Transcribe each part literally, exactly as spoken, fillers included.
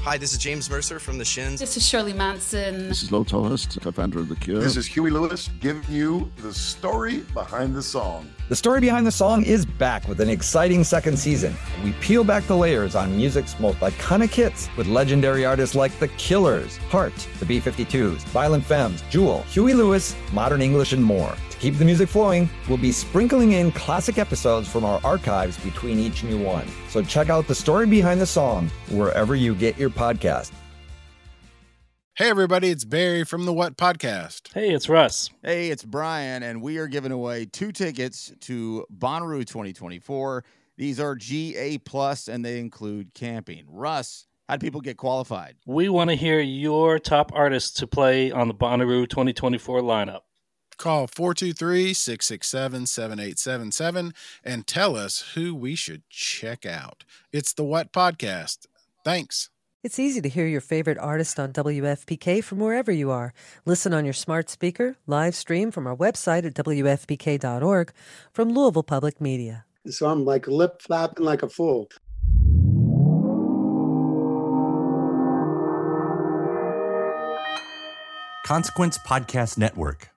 Hi, this is James Mercer from The Shins. This is Shirley Manson. This is Lo Tolhurst, co-founder of The Cure. This is Huey Lewis, giving you the story behind the song. The Story Behind the Song is back with an exciting second season. We peel back the layers on music's most iconic hits with legendary artists like The Killers, Heart, the B fifty-twos, Violent Femmes, Jewel, Huey Lewis, Modern English, and more. To keep the music flowing, we'll be sprinkling in classic episodes from our archives between each new one. So check out The Story Behind the Song wherever you get your podcast. Hey everybody, it's Barry from the What Podcast. Hey, it's Russ. Hey, it's Brian, and we are giving away two tickets to Bonnaroo twenty twenty-four. These are G A plus, and they include camping. Russ, how do people get qualified? We want to hear your top artists to play on the Bonnaroo twenty twenty-four lineup. Call four two three, six six seven, seven eight seven seven and tell us who we should check out. It's the What Podcast. Thanks. It's easy to hear your favorite artist on W F P K from wherever you are. Listen on your smart speaker, live stream from our website at W F P K dot org from Louisville Public Media. So I'm like lip flapping like a fool. Consequence Podcast Network.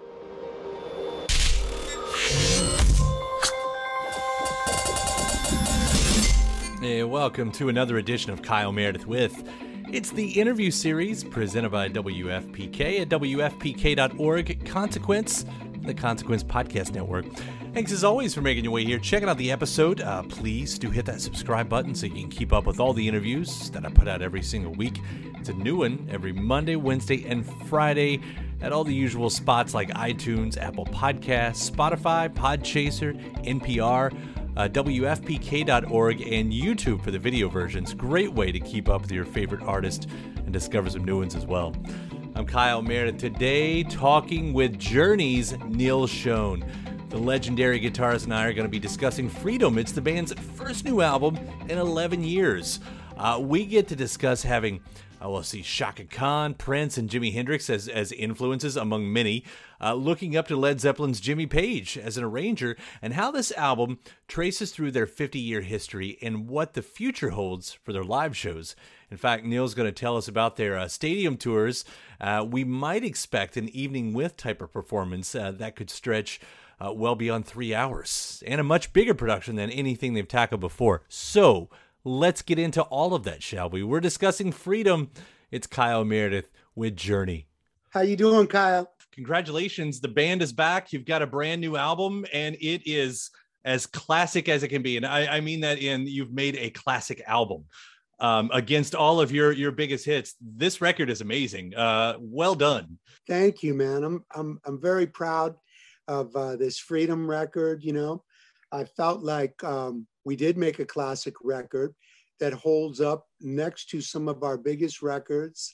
Hey, welcome to another edition of Kyle Meredith With. It's the interview series presented by W F P K at W F P K dot org. Consequence, the Consequence Podcast Network. Thanks as always for making your way here, checking out the episode. Uh, please do hit that subscribe button so you can keep up with all the interviews that I put out every single week. It's a new one every Monday, Wednesday, and Friday at all the usual spots like iTunes, Apple Podcasts, Spotify, Podchaser, N P R, Uh, W F P K dot org, and YouTube for the video versions. Great way to keep up with your favorite artist and discover some new ones as well. I'm Kyle Meredith, today talking with Journey's Neal Schon. The legendary guitarist and I are going to be discussing Freedom. It's the band's first new album in eleven years. Uh, we get to discuss having Uh, we'll see Chaka Khan, Prince, and Jimi Hendrix as, as influences among many, uh, looking up to Led Zeppelin's Jimmy Page as an arranger, and how this album traces through their fifty-year history and what the future holds for their live shows. In fact, Neal's going to tell us about their uh, stadium tours. Uh, we might expect an evening with type of performance uh, that could stretch uh, well beyond three hours, and a much bigger production than anything they've tackled before. So, let's get into all of that, shall we? We're discussing Freedom. It's Kyle Meredith with Journey. How you doing, Kyle? Congratulations. The band is back. You've got a brand new album, and it is as classic as it can be. And I, I mean that in you've made a classic album um, against all of your, your biggest hits. This record is amazing. Uh, well done. Thank you, man. I'm I'm I'm very proud of uh, this Freedom record. You know, I felt like um, we did make a classic record that holds up next to some of our biggest records,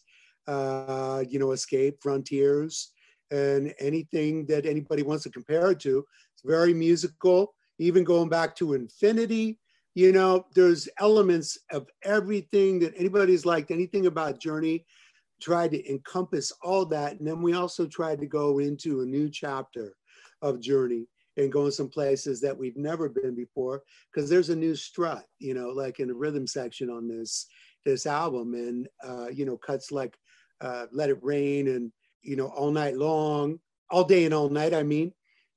uh, you know, Escape, Frontiers, and anything that anybody wants to compare it to. It's very musical, even going back to Infinity. You know, there's elements of everything that anybody's liked, anything about Journey, tried to encompass all that. And then we also tried to go into a new chapter of Journey and going some places that we've never been before, because there's a new strut, you know, like in the rhythm section on this this album, and uh, you know, cuts like uh, Let It Rain and you know, All Night Long, All Day and All Night, I mean,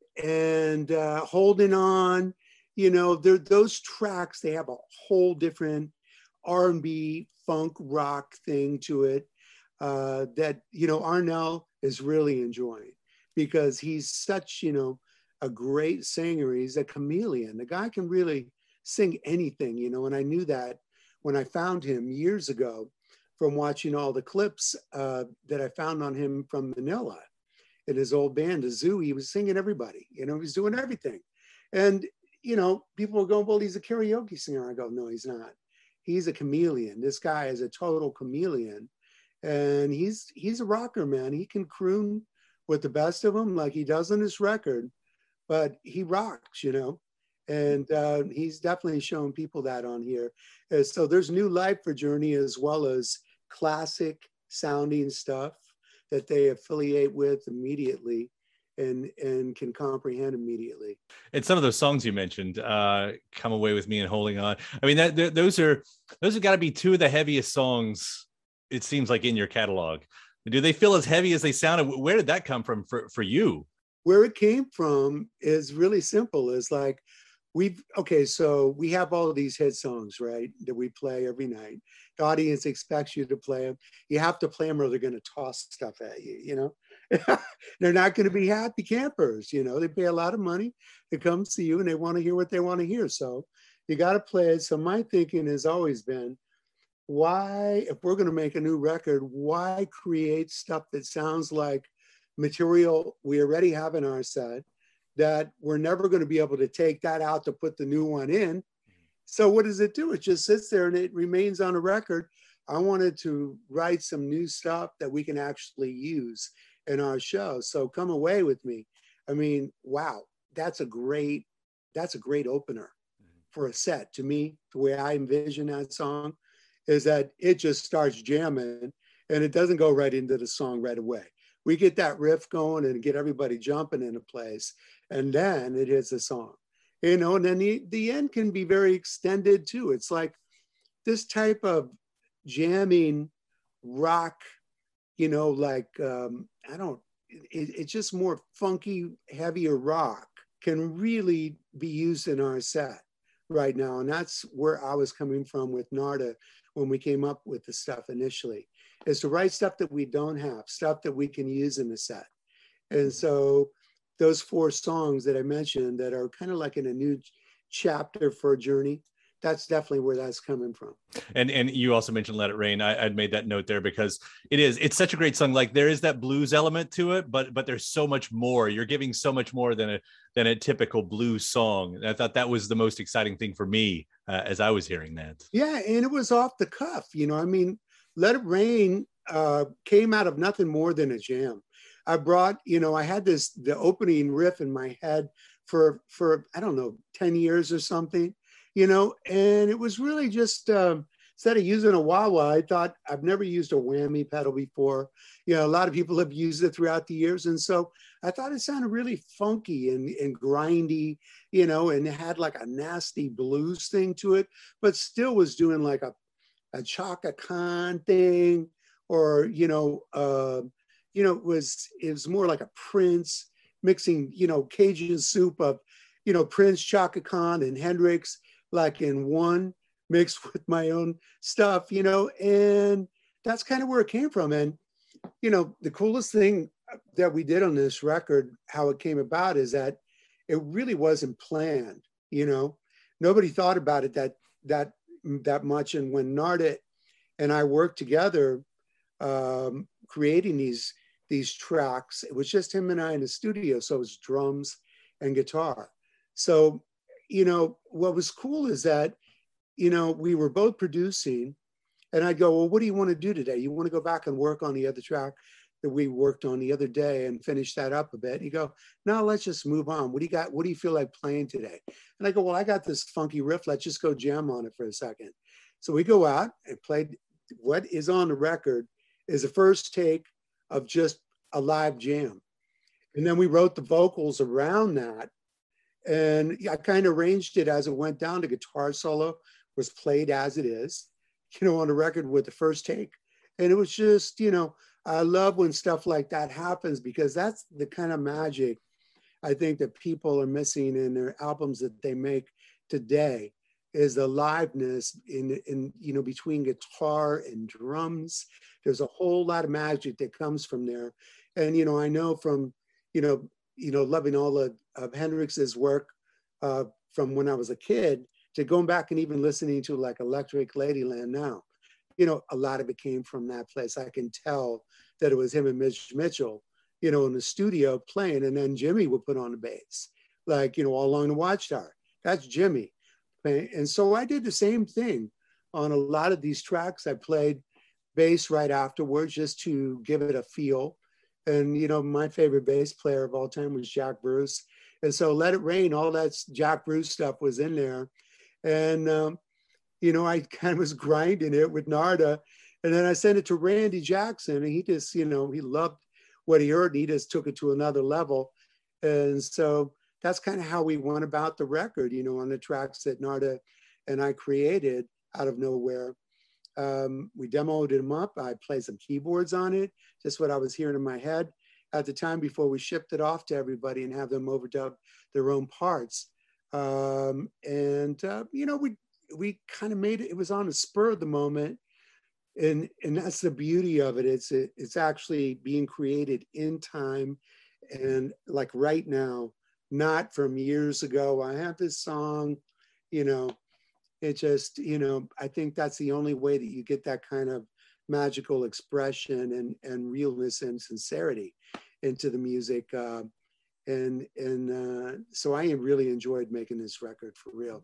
and uh, Holding On, you know, those tracks, they have a whole different R and B, funk, rock thing to it uh, that you know Arnel is really enjoying, because he's such, you know, a great singer. He's a chameleon. The guy can really sing anything, you know, and I knew that when I found him years ago from watching all the clips uh, that I found on him from Manila in his old band, the Zoo. He was singing everybody, you know, he was doing everything. And, you know, people were going, well, he's a karaoke singer. I go, no, he's not. He's a chameleon. This guy is a total chameleon. And he's, he's a rocker, man. He can croon with the best of them like he does on this record. But he rocks, you know, and uh, he's definitely showing people that on here. Uh, so there's new life for Journey, as well as classic sounding stuff that they affiliate with immediately. and and can comprehend immediately. And some of those songs you mentioned, uh, "Come Away with Me" and "Holding On." I mean, that th- those are those have got to be two of the heaviest songs, it seems like, in your catalog. Do they feel as heavy as they sound? Where did that come from for, for you? Where it came from is really simple. It's like we've okay, so we have all of these hit songs, right, that we play every night. The audience expects you to play them. You have to play them or they're going to toss stuff at you, you know. They're not going to be happy campers, you know. They pay a lot of money to come see you and they want to hear what they want to hear. So you got to play it. So my thinking has always been, why, if we're going to make a new record, why create stuff that sounds like material we already have in our set that we're never going to be able to take that out to put the new one in? So what does it do? It just sits there and it remains on a record. I wanted to write some new stuff that we can actually use in our show. So Come Away With Me. I mean, wow, that's a great, that's a great opener for a set. To me, the way I envision that song is that it just starts jamming and it doesn't go right into the song right away. We get that riff going and get everybody jumping into place, and then it hits the song, you know, and then the, the end can be very extended too. It's like this type of jamming rock, you know, like, um, I don't, it, it's just more funky, heavier rock can really be used in our set right now. And that's where I was coming from with Narda when we came up with the stuff initially, is to write stuff that we don't have, stuff that we can use in the set. And so those four songs that I mentioned that are kind of like in a new chapter for Journey, that's definitely where that's coming from. And and you also mentioned Let It Rain. I, I'd made that note there because it is, it's such a great song. Like there is that blues element to it, but but there's so much more. You're giving so much more than a than a typical blues song. And I thought that was the most exciting thing for me uh, as I was hearing that. Yeah, and it was off the cuff. You know, I mean, Let It Rain uh, came out of nothing more than a jam. I brought, you know, I had this, the opening riff in my head for, for I don't know, ten years or something, you know, and it was really just, um, instead of using a wah-wah, I thought, I've never used a whammy pedal before. You know, a lot of people have used it throughout the years. And so I thought it sounded really funky and, and grindy, you know, and it had like a nasty blues thing to it, but still was doing like a, a Chaka Khan thing, or, you know, uh, you know, it was, it was more like a Prince mixing, you know, Cajun soup of, you know, Prince, Chaka Khan, and Hendrix, like in one, mixed with my own stuff, you know, and that's kind of where it came from. And, you know, the coolest thing that we did on this record, how it came about, is that it really wasn't planned, you know, nobody thought about it that, that, that much. And when Narda and I worked together, um, creating these, these tracks, it was just him and I in the studio. So it was drums and guitar. So, you know, what was cool is that, you know, we were both producing, and I'd go, well, what do you want to do today? You want to go back and work on the other track that we worked on the other day and finish that up a bit? And you go, no, let's just move on. What do you got? What do you feel like playing today? And I go, well, I got this funky riff. Let's just go jam on it for a second. So we go out and played. What is on the record is the first take of just a live jam. And then we wrote the vocals around that. And I kind of arranged it as it went down. The guitar solo was played as it is, you know, on the record with the first take. And it was just, you know, I love when stuff like that happens, because that's the kind of magic I think that people are missing in their albums that they make today, is the liveness in, in, you know, between guitar and drums. There's a whole lot of magic that comes from there. And, you know, I know from, you know, you know, loving all of, of Hendrix's work uh, from when I was a kid, to going back and even listening to like Electric Ladyland now, you know, a lot of it came from that place. I can tell that it was him and Mitch Mitchell, you know, in the studio playing, and then Jimmy would put on the bass, like, you know, All Along the Watchtower. That's Jimmy. And so I did the same thing on a lot of these tracks. I played bass right afterwards just to give it a feel. And, you know, my favorite bass player of all time was Jack Bruce. And so Let It Rain, all that Jack Bruce stuff was in there. And, um, you know, I kind of was grinding it with Narda. And then I sent it to Randy Jackson, and he just, you know, he loved what he heard. And he just took it to another level. And so that's kind of how we went about the record, you know, on the tracks that Narda and I created out of nowhere. Um, we demoed them up. I played some keyboards on it, just what I was hearing in my head at the time before we shipped it off to everybody and have them overdub their own parts. Um, and, uh, you know, we we kind of made it, it was on the spur of the moment. And, and that's the beauty of it. It's, it, it's actually being created in time and like right now, not from years ago. I have this song, you know, it just, you know, I think that's the only way that you get that kind of magical expression and, and realness and sincerity into the music. Uh, and and uh, so I really enjoyed making this record for real.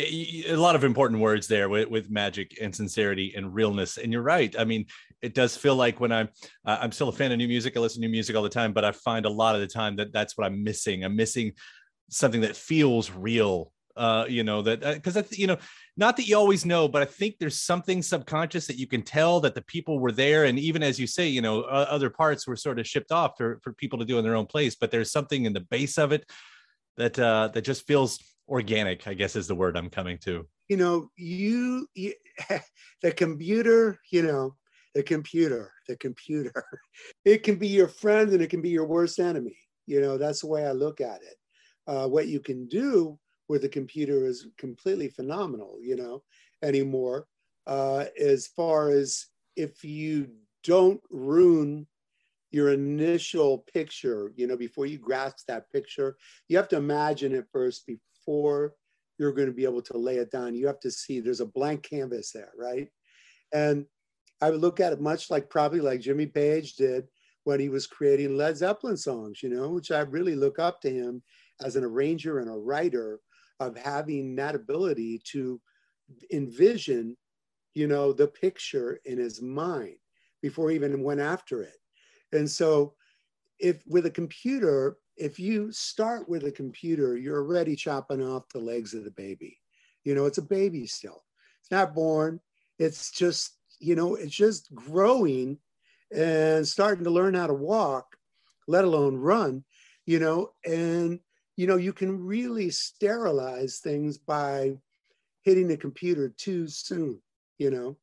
A lot of important words there with, with magic and sincerity and realness. And you're right. I mean, it does feel like when I'm, uh, I'm still a fan of new music. I listen to new music all the time, but I find a lot of the time that that's what I'm missing. I'm missing something that feels real. Uh, you know, that because that's, you know, not that you always know, but I think there's something subconscious that you can tell that the people were there. And even as you say, you know, uh, other parts were sort of shipped off for, for people to do in their own place, but there's something in the base of it that uh, that just feels organic, I guess is the word I'm coming to. You know, you, you the computer, you know, the computer, the computer, it can be your friend and it can be your worst enemy. You know, that's the way I look at it. Uh, what you can do with the computer is completely phenomenal, you know, anymore. Uh, as far as if you don't ruin your initial picture, you know, before you grasp that picture, you have to imagine it first before you're going to be able to lay it down. You have to see there's a blank canvas there, right? And I would look at it much like probably like Jimmy Page did when he was creating Led Zeppelin songs, you know, which I really look up to him as an arranger and a writer, of having that ability to envision, you know, the picture in his mind before he even went after it. And so if with a computer, if you start with a computer, you're already chopping off the legs of the baby. You know, it's a baby still. It's not born. It's just, you know, it's just growing and starting to learn how to walk, let alone run, you know, and you know, you can really sterilize things by hitting the computer too soon, you know.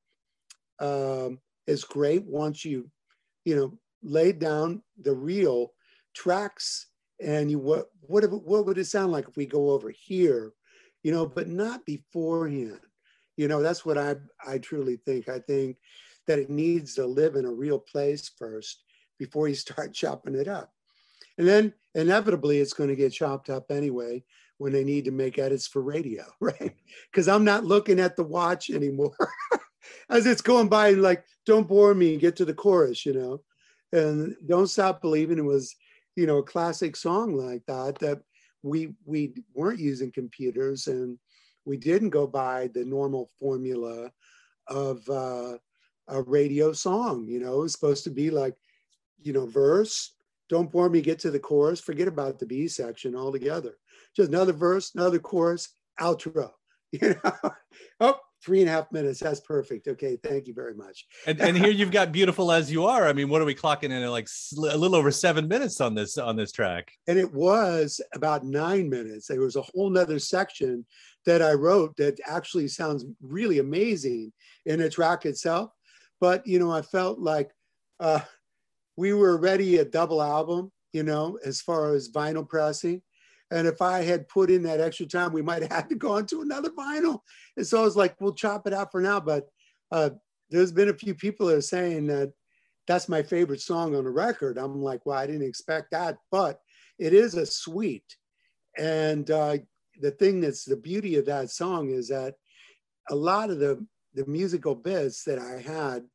Um, it's great once you, you know, laid down the real tracks and you, what, what, what would it sound like if we go over here, you know, but not beforehand. You know, that's what I, I truly think. I think that it needs to live in a real place first before you start chopping it up. And then inevitably it's going to get chopped up anyway when they need to make edits for radio, right? Because I'm not looking at the watch anymore as it's going by and like, don't bore me, get to the chorus, you know? And Don't Stop Believing it was, you know, a classic song like that, that we, we weren't using computers and we didn't go by the normal formula of uh, a radio song, you know? It was supposed to be like, you know, verse, don't bore me, get to the chorus, forget about the B section altogether. Just another verse, another chorus, outro. You know, oh, three and a half minutes. That's perfect. Okay, thank you very much. And, and here you've got Beautiful As You Are. I mean, what are we clocking in at like a little over seven minutes on this on this track? And it was about nine minutes. There was a whole nother section that I wrote that actually sounds really amazing in the track itself. But, you know, I felt like, uh, we were already a double album, you know, as far as vinyl pressing. And if I had put in that extra time, we might have had to go on to another vinyl. And so I was like, we'll chop it out for now. But uh, there's been a few people that are saying that that's my favorite song on the record. I'm like, well, I didn't expect that, but it is a suite. And uh, the thing that's the beauty of that song is that a lot of the, the musical bits that I had,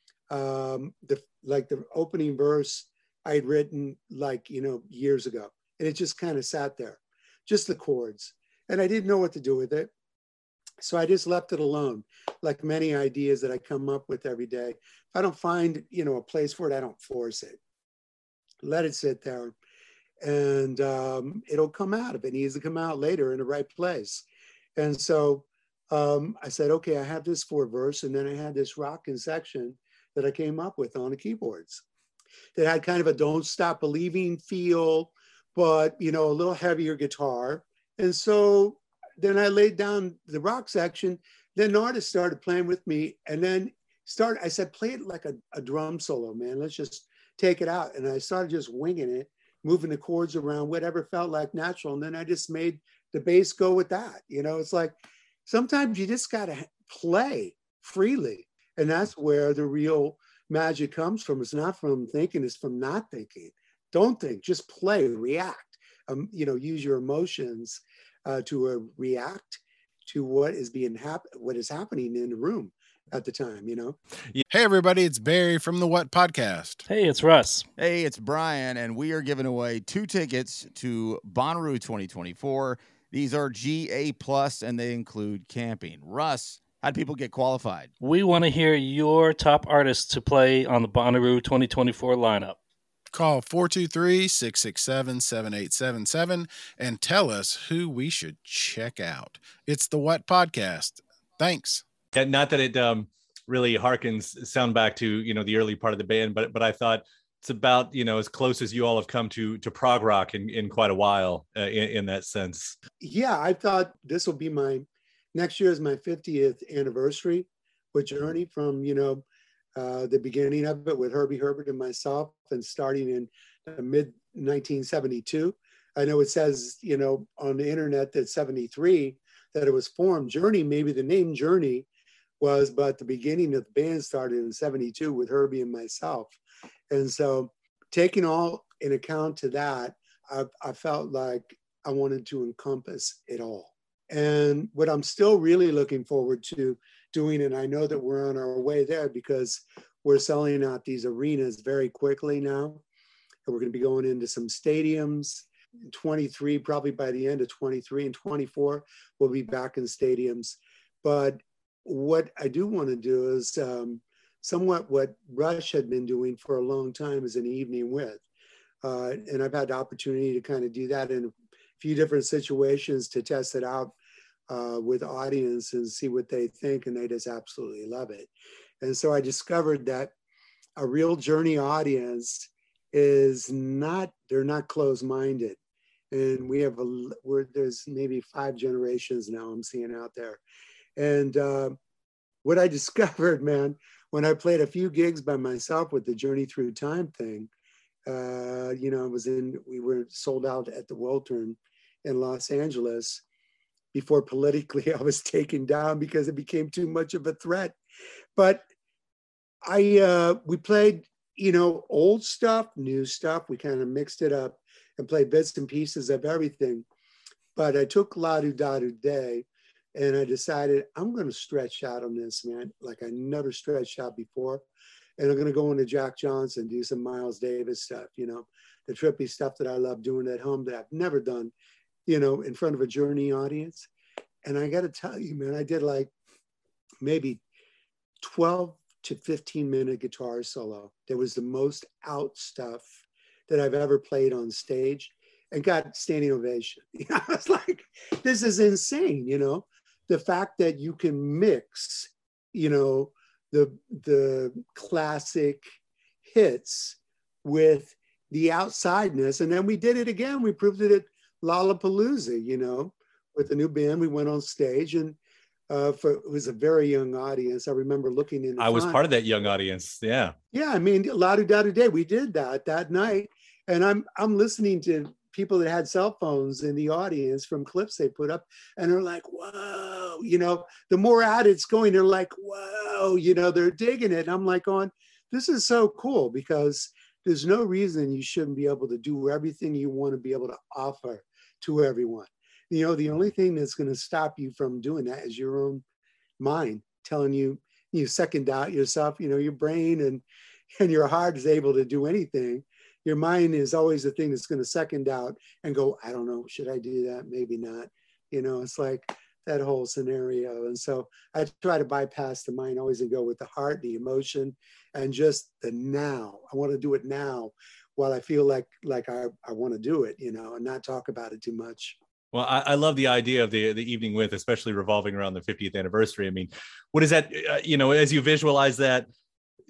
um, the like the opening verse I had written like, you know, years ago. And it just kind of sat there, just the chords. And I didn't know what to do with it. So I just left it alone, like many ideas that I come up with every day. If I don't find, you know, a place for it, I don't force it. Let it sit there and um, it'll come out if it needs to come out later in the right place. And so um, I said, okay, I have this four verse. And then I had this rockin' section that I came up with on the keyboards that had kind of a Don't Stop Believing feel, but, you know, a little heavier guitar. And so then I laid down the rock section. Then the artist started playing with me, and then start. I said, play it like a, a drum solo, man. Let's just take it out. And I started just winging it, moving the chords around, whatever felt like natural. And then I just made the bass go with that. You know, it's like sometimes you just got to play freely. And that's where the real magic comes from. It's not from thinking, it's from not thinking. Don't think, just play, react, um, you know, use your emotions uh, to uh, react to what is being hap- what is happening in the room at the time, you know? Hey, everybody, it's Barry from the What Podcast. Hey, it's Russ. Hey, it's Brian, and we are giving away two tickets to Bonnaroo twenty twenty-four. These are G A plus, and they include camping. Russ, how do people get qualified? We want to hear your top artists to play on the Bonnaroo twenty twenty-four lineup. Call four two three, six six seven, seven eight seven seven and tell us who we should check out. It's the What Podcast. Thanks. Yeah, not that it um, really harkens sound back to, you know, the early part of the band, but but I thought it's about, you know, as close as you all have come to to prog rock in, in quite a while uh, in, in that sense. Yeah, I thought this will be my, next year is my fiftieth anniversary with Journey, from, you know, uh, the beginning of it with Herbie Herbert and myself, and starting in uh, mid nineteen seventy-two. I know it says, you know, on the internet that seventy-three that it was formed. Journey, maybe the name Journey was, but the beginning of the band started in seventy-two with Herbie and myself. And so taking all in account to that, I, I felt like I wanted to encompass it all. And what I'm still really looking forward to doing, and I know that we're on our way there because we're selling out these arenas very quickly now. And we're going to be going into some stadiums. twenty-three, probably by the end of twenty-three, and twenty-four, we'll be back in stadiums. But what I do want to do is um, somewhat what Rush had been doing for a long time, is an evening with. Uh, and I've had the opportunity to kind of do that in a few different situations to test it out uh, with audience and see what they think. And they just absolutely love it. And so I discovered that a real Journey audience is not, they're not closed-minded. And we have, a, we're, there's maybe five generations now I'm seeing out there. And uh, what I discovered, man, when I played a few gigs by myself with the Journey Through Time thing, uh, you know, it was in, we were sold out at the Wiltern in Los Angeles before politically I was taken down because it became too much of a threat. But I, uh, we played, you know, old stuff, new stuff. We kind of mixed it up and played bits and pieces of everything. But I took La Du Da Du Day, and I decided I'm going to stretch out on this, man, like I never stretched out before. And I'm going to go into Jack Johnson, do some Miles Davis stuff, you know, the trippy stuff that I love doing at home that I've never done, you know, in front of a Journey audience. And I got to tell you, man, I did like maybe twelve to fifteen minute guitar solo. That was the most out stuff that I've ever played on stage, and got standing ovation. I was like, this is insane, you know, the fact that you can mix, you know, the the classic hits with the outsideness. And then we did it again. We proved it at Lollapalooza, you know, with the new band. We went on stage, and uh, for, it was a very young audience. I remember looking in the I was front. part of that young audience. Yeah. Yeah. I mean, La Du Da Du Day, we did that that night. And I'm I'm listening to people that had cell phones in the audience from clips they put up, and they're like, whoa, you know, the more out it's going, they're like, whoa, you know, they're digging it. And I'm like, going, this is so cool, because there's no reason you shouldn't be able to do everything you want to be able to offer to everyone. You know, the only thing that's going to stop you from doing that is your own mind telling you, you second doubt yourself, you know, your brain and, and your heart is able to do anything. Your mind is always the thing that's going to second out and go, I don't know, should I do that? Maybe not. You know, it's like that whole scenario. And so I try to bypass the mind always and go with the heart, the emotion, and just the now. I want to do it now while I feel like like I, I want to do it, you know, and not talk about it too much. Well, I, I love the idea of the the evening with, especially revolving around the fiftieth anniversary. I mean, what is that, uh, you know, as you visualize that,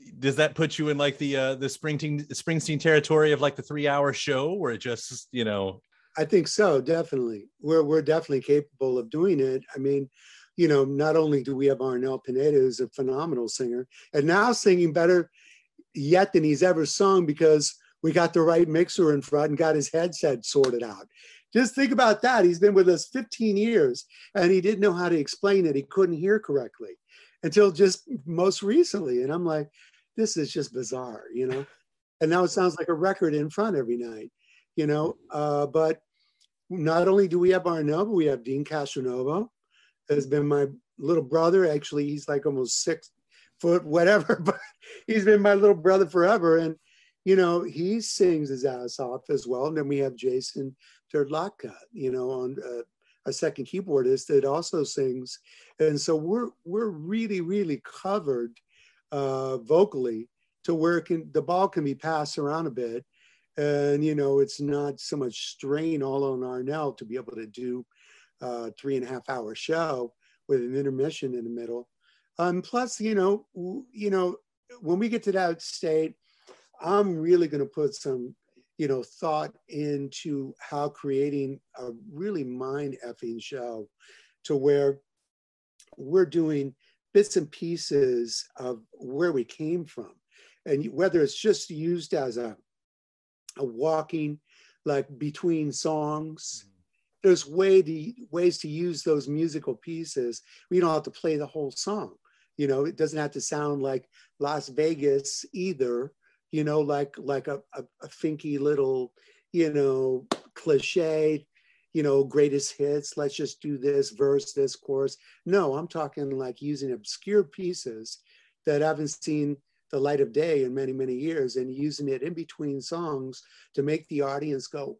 does that put you in like the uh, the Springsteen Springsteen territory of like the three hour show where it just, you know? I think so, definitely. We're we're definitely capable of doing it. I mean, you know, not only do we have Arnel Pineda, who's a phenomenal singer, and now singing better yet than he's ever sung because we got the right mixer in front and got his headset sorted out. Just think about that. He's been with us fifteen years and he didn't know how to explain it. He couldn't hear correctly until just most recently. And I'm like, this is just bizarre, you know? And now it sounds like a record in front every night, you know? Uh, but not only do we have Arnel, but we have Dean Castronovo, has been my little brother. Actually, he's like almost six foot, whatever, but he's been my little brother forever. And, you know, he sings his ass off as well. And then we have Jason Turdlatka, you know, on uh, a second keyboardist that also sings. And so we're, we're really, really covered uh, vocally to where it can, the ball can be passed around a bit. And, you know, it's not so much strain all on Arnel to be able to do a three and a half hour show with an intermission in the middle. Um, plus, you know, w- you know, when we get to that state, I'm really going to put some, you know, thought into how creating a really mind effing show to where we're doing bits and pieces of where we came from. And whether it's just used as a, a walking, like between songs, there's way to, ways to use those musical pieces. We don't have to play the whole song. You know, it doesn't have to sound like Las Vegas either, you know, like like a, a, a finky little, you know, cliche, you know, greatest hits. Let's just do this verse, this chorus. No, I'm talking like using obscure pieces that haven't seen the light of day in many, many years and using it in between songs to make the audience go,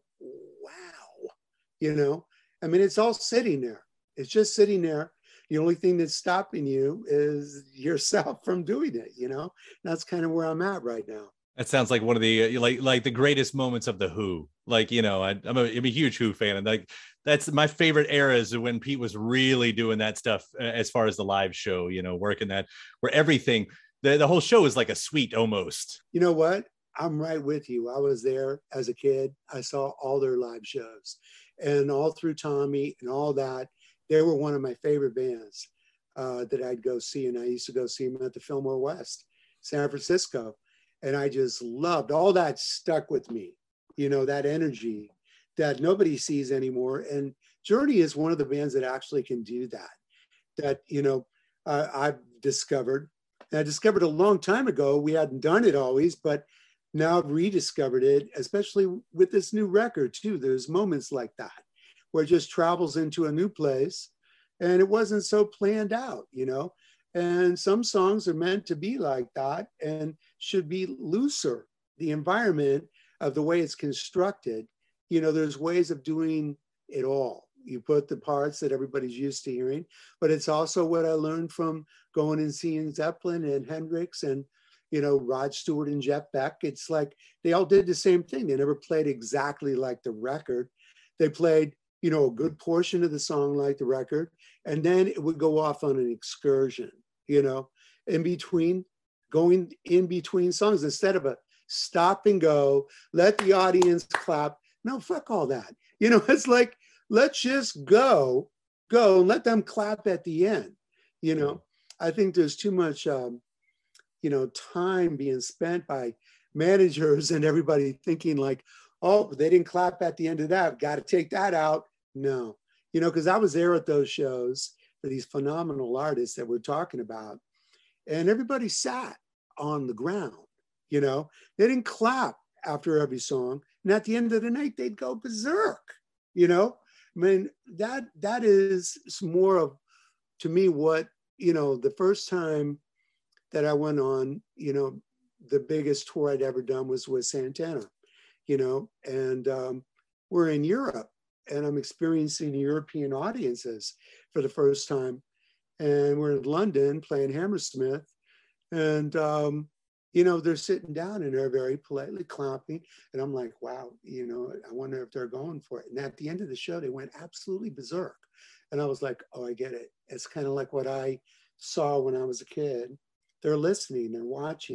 wow, you know? I mean, it's all sitting there. It's just sitting there. The only thing that's stopping you is yourself from doing it, you know? That's kind of where I'm at right now. That sounds like one of the like like the greatest moments of the Who. Like, you know, I, I'm, a, I'm a huge Who fan, and like that's my favorite era is when Pete was really doing that stuff as far as the live show. You know, working that where everything the the whole show is like a suite almost. You know what? I'm right with you. I was there as a kid. I saw all their live shows, and all through Tommy and all that. They were one of my favorite bands uh, that I'd go see, and I used to go see them at the Fillmore West, San Francisco. And I just loved all that stuck with me, you know, that energy that nobody sees anymore. And Journey is one of the bands that actually can do that, that, you know, uh, I've discovered. And I discovered a long time ago, we hadn't done it always, but now I've rediscovered it, especially with this new record too. There's moments like that where it just travels into a new place and it wasn't so planned out, you know? And some songs are meant to be like that and should be looser. The environment of the way it's constructed, you know, there's ways of doing it all. You put the parts that everybody's used to hearing, but it's also what I learned from going and seeing Zeppelin and Hendrix and, you know, Rod Stewart and Jeff Beck. It's like they all did the same thing. They never played exactly like the record. They played, you know, a good portion of the song like the record, and then it would go off on an excursion, you know, in between, going in between songs instead of a stop and go, let the audience clap. No, fuck all that. You know, it's like, let's just go, go and let them clap at the end. You know, I think there's too much, um, you know, time being spent by managers and everybody thinking like, oh, they didn't clap at the end of that. Got to take that out. No, you know, because I was there at those shows for these phenomenal artists that we're talking about. And everybody sat on the ground, you know, they didn't clap after every song. And at the end of the night, they'd go berserk, you know? I mean, that that is more of, to me, what, you know, the first time that I went on, you know, the biggest tour I'd ever done was with Santana, you know, and um, we're in Europe and I'm experiencing European audiences for the first time. And we're in London playing Hammersmith. And, um, you know, they're sitting down and they're very politely clapping. And I'm like, wow, you know, I wonder if they're going for it. And at the end of the show, they went absolutely berserk. And I was like, oh, I get it. It's kind of like what I saw when I was a kid. They're listening, they're watching.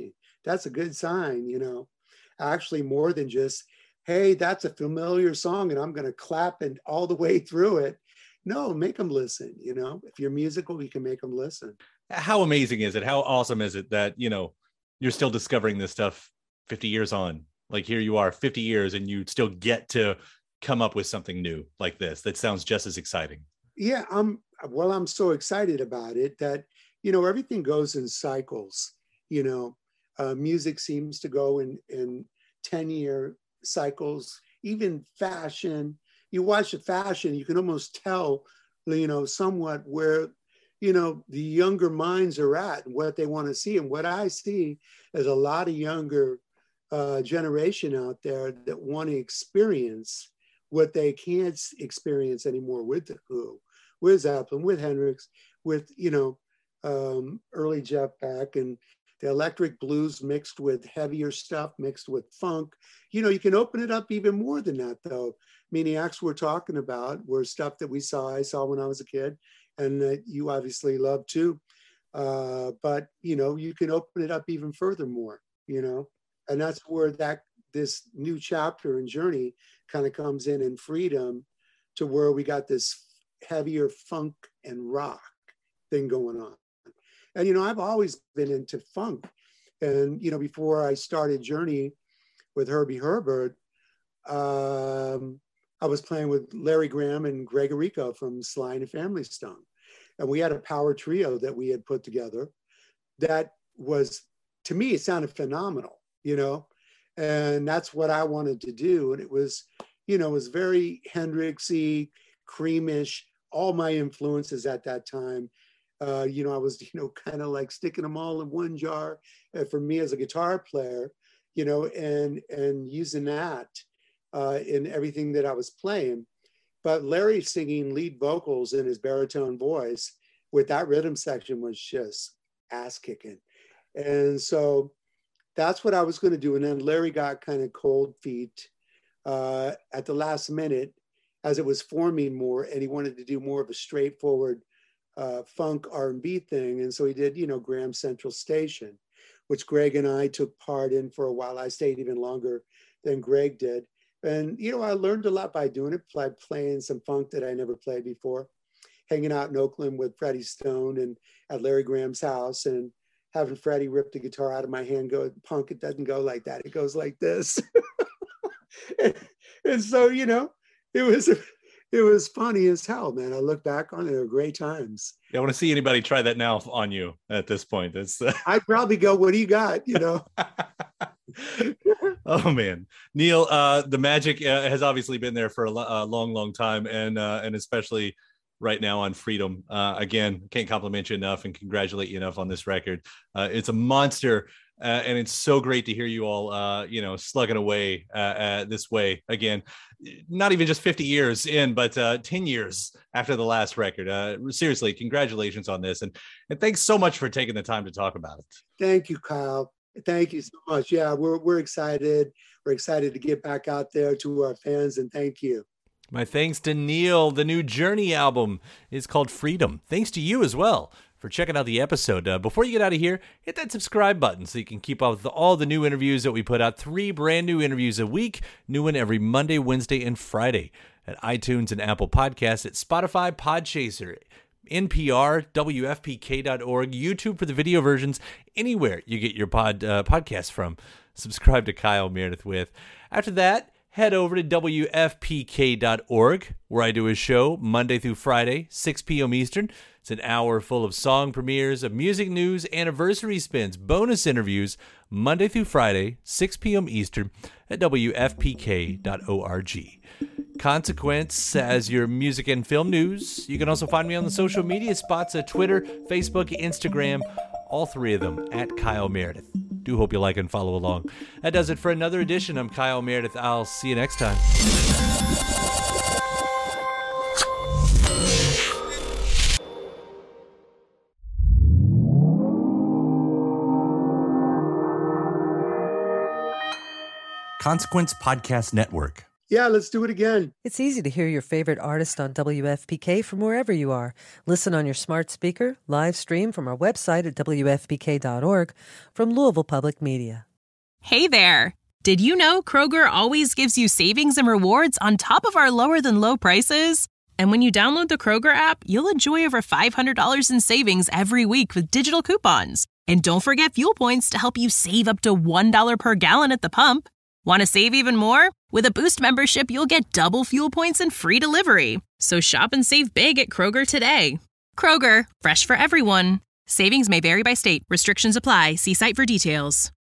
that's a good sign, you know, actually more than just, hey, that's a familiar song and I'm going to clap and all the way through it. No, make them listen. You know, if you're musical, you can make them listen. How amazing is it? How awesome is it that, you know, you're still discovering this stuff fifty years on? Like here you are fifty years and you still get to come up with something new like this that sounds just as exciting. Yeah, I'm well, I'm so excited about it that, you know, everything goes in cycles. You know, uh, music seems to go in, in ten year cycles, even fashion. You watch the fashion, you can almost tell, you know, somewhat where, you know, the younger minds are at and what they want to see. And what I see is a lot of younger uh, generation out there that want to experience what they can't experience anymore with the Who, with Zeppelin, with Hendrix, with, you know, um, early Jeff Beck and the electric blues mixed with heavier stuff, mixed with funk. You know, you can open it up even more than that, though. Maniacs we're talking about were stuff that we saw, I saw when I was a kid, and that you obviously love too. Uh, but, you know, you can open it up even further more, you know, and that's where that this new chapter and journey kind of comes in in Freedom, to where we got this heavier funk and rock thing going on. And, you know, I've always been into funk. And, you know, before I started Journey with Herbie Herbert, um, I was playing with Larry Graham and Greg Arico from Sly and the Family Stone. And we had a power trio that we had put together that was, to me, it sounded phenomenal, you know, and that's what I wanted to do. And it was, you know, it was very Hendrixy, Creamish, all my influences at that time. Uh, you know, I was, you know, kind of like sticking them all in one jar uh, for me as a guitar player, you know, and, and using that uh, in everything that I was playing. But Larry singing lead vocals in his baritone voice with that rhythm section was just ass kicking. And so that's what I was going to do. And then Larry got kind of cold feet uh, at the last minute as it was forming more, and he wanted to do more of a straightforward uh, funk R and B thing. And so he did, you know, Graham Central Station, which Greg and I took part in for a while. I stayed even longer than Greg did. And, you know, I learned a lot by doing it, by playing some funk that I never played before, hanging out in Oakland with Freddie Stone and at Larry Graham's house, and having Freddie rip the guitar out of my hand, go, punk, it doesn't go like that. It goes like this. and, and so, you know, it was, it was funny as hell, man. I look back on it, they were great times. Yeah, I want to see anybody try that now on you at this point. It's uh... I'd probably go, what do you got? You know? Oh man, Neil, uh, the magic uh, has obviously been there for a, lo- a long, long time, and uh, and especially right now on Freedom. Uh, again, can't compliment you enough and congratulate you enough on this record. Uh, it's a monster, uh, and it's so great to hear you all, uh, you know, slugging away uh, uh, this way again. Not even just fifty years in, but uh, ten years after the last record. Uh, seriously, congratulations on this, and and thanks so much for taking the time to talk about it. Thank you, Kyle. Thank you so much. Yeah, we're we're excited. We're excited to get back out there to our fans, and thank you. My thanks to Neil. The new Journey album is called Freedom. Thanks to you as well for checking out the episode. Uh, before you get out of here, hit that subscribe button so you can keep up with all the new interviews that we put out. Three brand new interviews a week. New one every Monday, Wednesday, and Friday at iTunes and Apple Podcasts, at Spotify, Podchaser, N P R, W F P K dot org, YouTube for the video versions, anywhere you get your pod uh, podcasts from. Subscribe to Kyle Meredith With. After that, head over to W F P K dot org, where I do a show Monday through Friday, six p.m. Eastern. It's an hour full of song premieres, of music news, anniversary spins, bonus interviews, Monday through Friday, six p.m. Eastern at W F P K dot org. Consequence as your music and film news. You can also find me on the social media spots at Twitter, Facebook, Instagram, all three of them at Kyle Meredith. Do hope you like and follow along. That does it for another edition. I'm Kyle Meredith. I'll see you next time. Consequence Podcast Network. Yeah, let's do it again. It's easy to hear your favorite artist on W F P K from wherever you are. Listen on your smart speaker, live stream from our website at W F P K dot org, from Louisville Public Media. Hey there! Did you know Kroger always gives you savings and rewards on top of our lower-than-low prices? And when you download the Kroger app, you'll enjoy over five hundred dollars in savings every week with digital coupons. And don't forget fuel points to help you save up to one dollar per gallon at the pump. Want to save even more? With a Boost membership, you'll get double fuel points and free delivery. So shop and save big at Kroger today. Kroger, fresh for everyone. Savings may vary by state. Restrictions apply. See site for details.